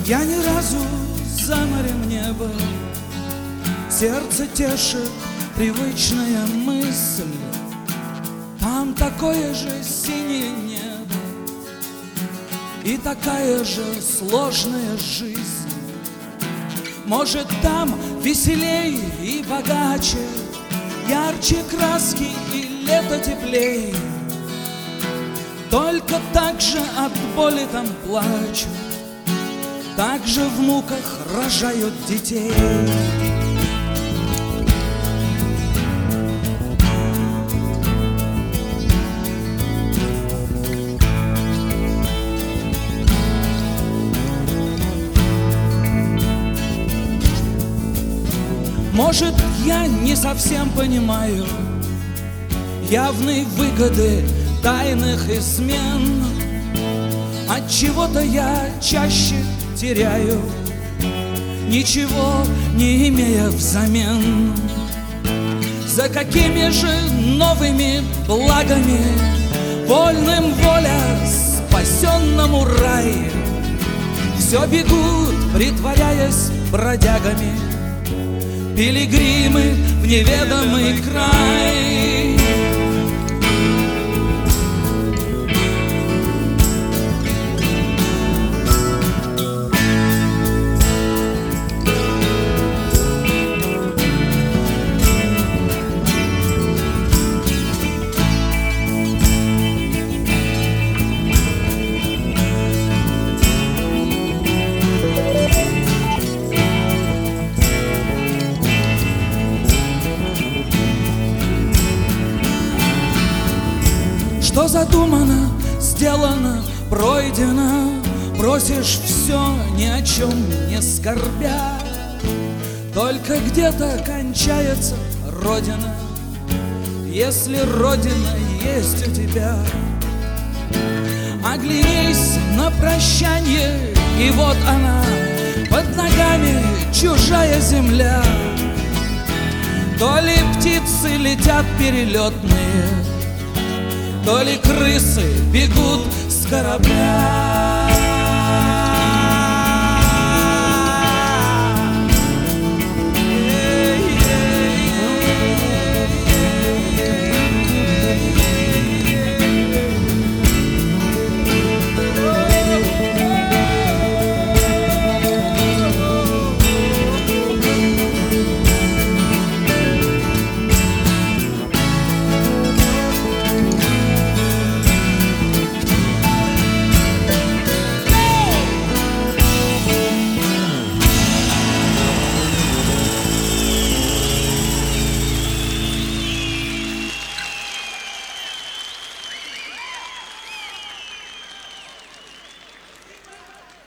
Я ни разу за морем не был, сердце тешит привычная мысль. Там такое же синее небо и такая же сложная жизнь. Может, там веселей и богаче, ярче краски и лето теплей. Только так же от боли там плачут, так же в муках рожают детей. Может, я не совсем понимаю явные выгоды тайных измен. От чего-то я чаще теряю, ничего не имея взамен. За какими же новыми благами вольным воля спасенному рай? Все бегут, притворяясь бродягами, пилигримы в неведомый край. Что задумано, сделано, пройдено, бросишь все, ни о чем не скорбя. Только где-то кончается Родина, если Родина есть у тебя. Оглянись на прощанье, и вот она, под ногами чужая земля. То ли птицы летят перелетные, то ли крысы бегут с корабля.